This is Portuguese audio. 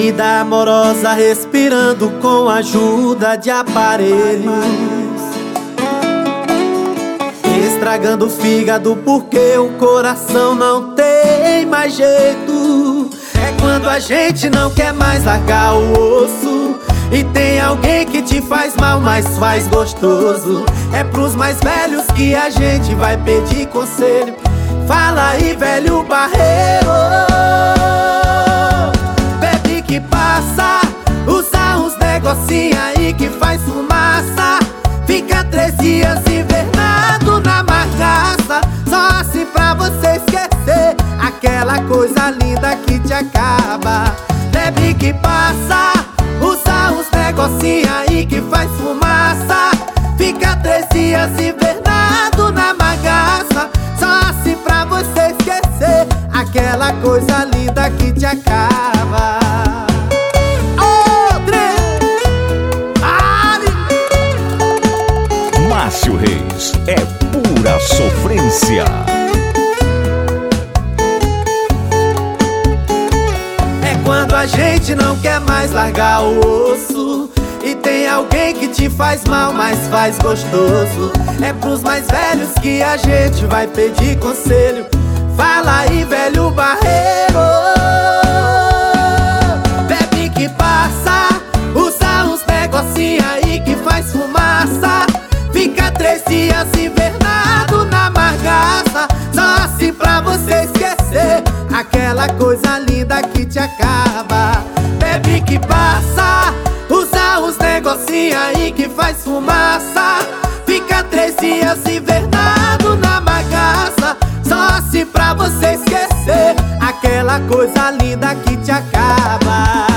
Vida amorosa respirando com a ajuda de aparelhos, estragando o fígado porque o coração não tem mais jeito. É quando a gente não quer mais largar o osso e tem alguém que te faz mal, mas faz gostoso. É pros mais velhos que a gente vai pedir conselho. Fala aí, velho barreiro, bebe que passa, usa uns negocinho aí que faz fumaça. Fica 3 dias invernado na marcaça, só assim pra você esquecer aquela coisa linda que te acaba. Bebe que passa, usa uns negocinho aí que faz fumaça. Fica 3 dias invernado na bagaça, só assim pra você esquecer aquela coisa linda que te acaba. Márcio Reis é pura sofrência. É quando a gente não quer mais largar o osso e tem alguém que te faz mal, mas faz gostoso. É pros mais velhos que a gente vai pedir conselho. Fala aí, velho barreiro, bebe que passa, usa uns negocinho aí que faz fumaça. Fica 3 dias invernado na margaça, só assim pra você esquecer aquela coisa linda que te acaba. Bebe que passa, usa uns negocinho aí que faz fumaça. Fica 3 dias invernado na bagaça, só assim pra você esquecer aquela coisa linda que te acaba.